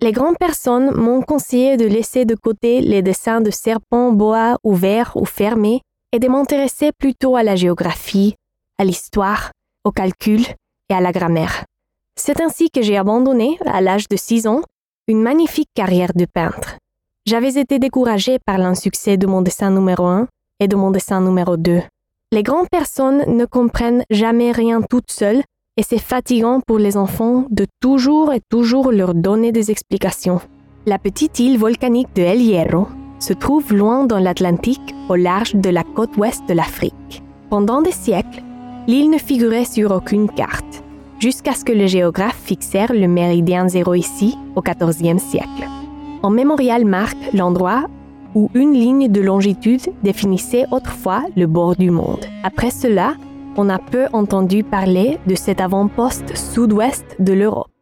Les grandes personnes m'ont conseillé de laisser de côté les dessins de serpents, boas, ouverts ou fermés et de m'intéresser plutôt à la géographie, à l'histoire, au calcul et à la grammaire. C'est ainsi que j'ai abandonné, à l'âge de 6 ans, une magnifique carrière de peintre. J'avais été découragée par l'insuccès de mon dessin numéro 1 et de mon dessin numéro 2. Les grandes personnes ne comprennent jamais rien toutes seules et c'est fatigant pour les enfants de toujours et toujours leur donner des explications. La petite île volcanique de El Hierro se trouve loin dans l'Atlantique, au large de la côte ouest de l'Afrique. Pendant des siècles, l'île ne figurait sur aucune carte, jusqu'à ce que les géographes fixèrent le méridien zéro ici au XIVe siècle. Un mémorial marque l'endroit où une ligne de longitude définissait autrefois le bord du monde. Après cela, on a peu entendu parler de cet avant-poste sud-ouest de l'Europe.